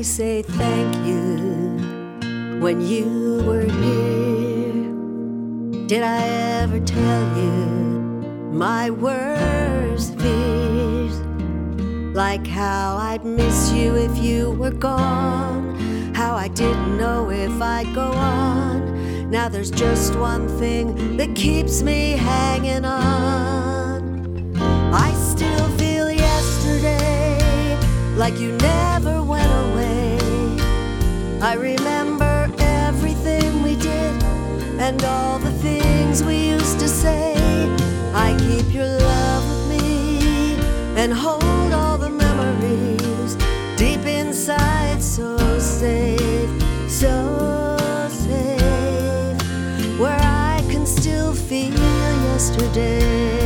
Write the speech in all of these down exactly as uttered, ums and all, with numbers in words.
say thank you when you were here? Did I ever tell you my worst fears? Like how I'd miss you if you were gone, how I didn't know if I'd go on. Now there's just one thing that keeps me hanging on. I still feel yesterday like you never went away. I remember everything we did and all the things we used to say. I keep your love with me and hold all the memories deep inside, so safe, so safe, where I can still feel yesterday.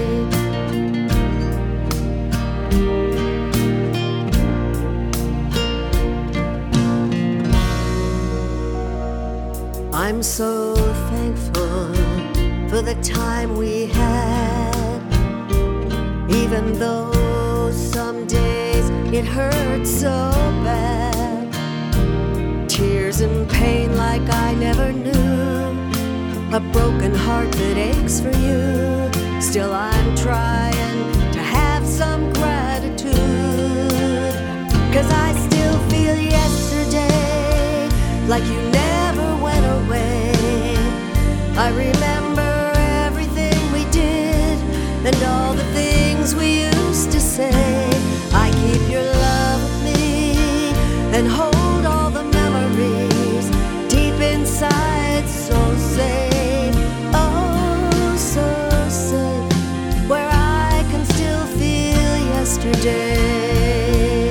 I'm so thankful for the time we had, even though some days it hurts so bad. Tears and pain like I never knew, a broken heart that aches for you. Still I'm trying to have some gratitude, 'cause I still feel yesterday like you never went away. I remember everything we did and all the things we used to say. I keep your love with me and hold all the memories deep inside, so safe, oh so safe, where I can still feel yesterday.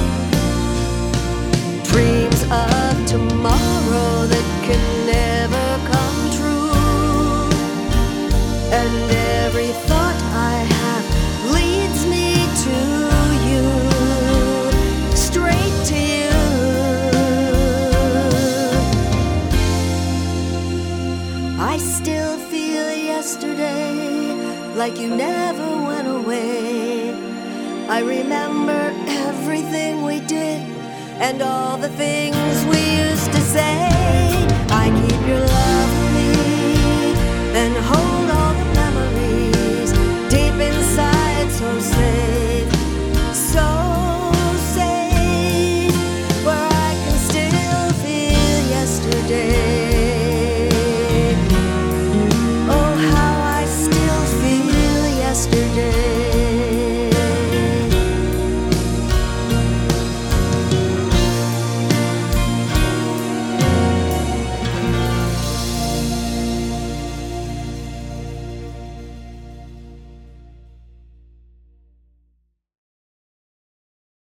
Dreams of tomorrow that can never come true, and every thought I have leads me to you, straight to you. I still feel yesterday like you never went away. I remember everything we did and all the things we